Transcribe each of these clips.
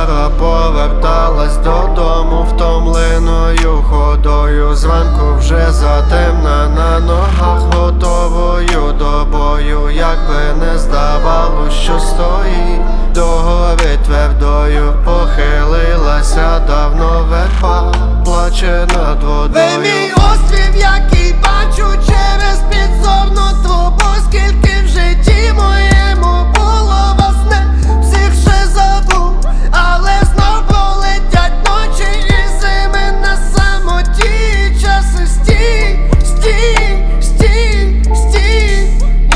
Вчора поверталась додому втомленою ходою. Зранку вже затемна, на ногах готовою до бою. Якби не здавалось, що стоїть до гори твердою, похилилася давно верба, плаче над водою. Ви мій острів, який бачу через підзорну трубу. Скільки в житті моєму було вас, не всіх ще забув, але знов пролетять ночі і зими на самоті. Часи стій, стій, стій, стій,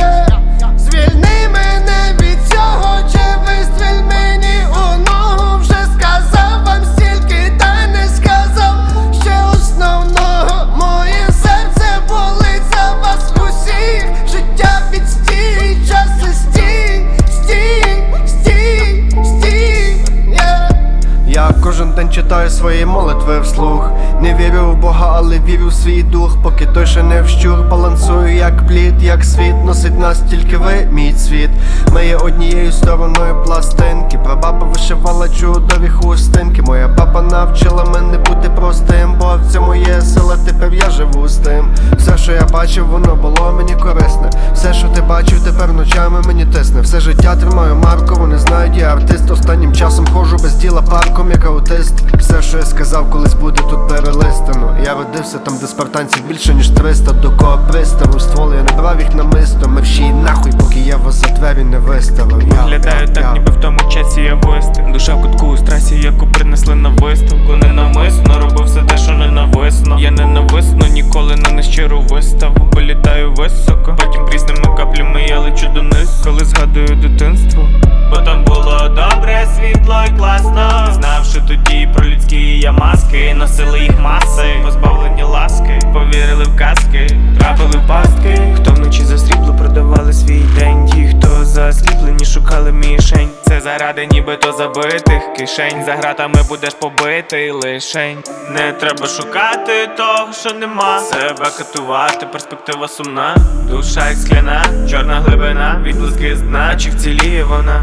yeah. Звільни мене від цього, чи вистріль мені у ногу. Вже сказав вам стільки, та не сказав ще основного. Моє серце болить за вас усіх. Життя відстій, часи стій, стій, стій, стій, yeah. Я кожен день читаю свої молитви вслух. Не вірю в Бога, але вірю в свій дух. Поки той ще не вщух, балансую як плід, як світ носить нас, тільки ви, мій світ. Ми є однією стороною пластинки. Прабаба вишивала чудові хустинки. Моя баба навчила мене бути простим, бо в цьому є сила, тепер я живу з тим. Все, що я бачив, воно було мені корисне. Все, що ти бачив, тепер ночами мені тисне. Все життя тримаю марку, вони знають, я артист. Останнім часом ходжу без діла парком, як аутист. Все, що я сказав, колись буде тут перелистано. Я родився там, де спартанців більше ніж 300. До кого приставив ствол, я не брав їх намисто. Мерщій нахуй, поки я вас за двері не виставив. Виглядаю так, ніби в тому часі я вистиг. Душа в кутку у страсі, яку принесли на виставку. Ненависно робив все те, що ненависно. Я ненависно ніколи на нещиру виставу. Політаю високо, потім прісними каплями я лечу дониз. Коли згадую дитинство, бо там було добре, світло і класно. Знавши тоді про людські я маски, носили їх маси, позбавлені ласки, повірили в казки, трапили в пастки. Хто вночі за срібло продавали свій день, ті, хто засліплені, шукали мішень. Це заради нібито забитих кишень. За гратами будеш побитий лишень. Не треба шукати того, що нема. Себе катувати, перспектива сумна. Душа як скляна, чорна глибина, відблиски з дна, чи вціліє вона?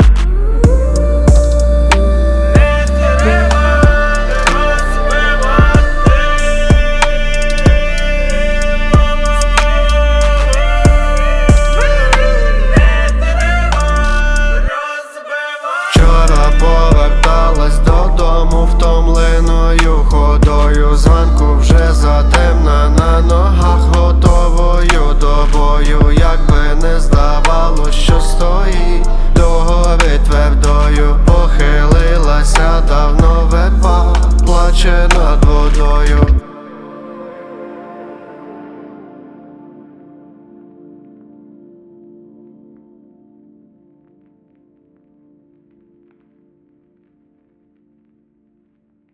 Вчора поверталась додому втомленою ходою. Зранку вже затемна, на ногах готовою до бою. Якби не здавалось, що стоїть до гори твердою, похилилася давно верба, плаче над водою.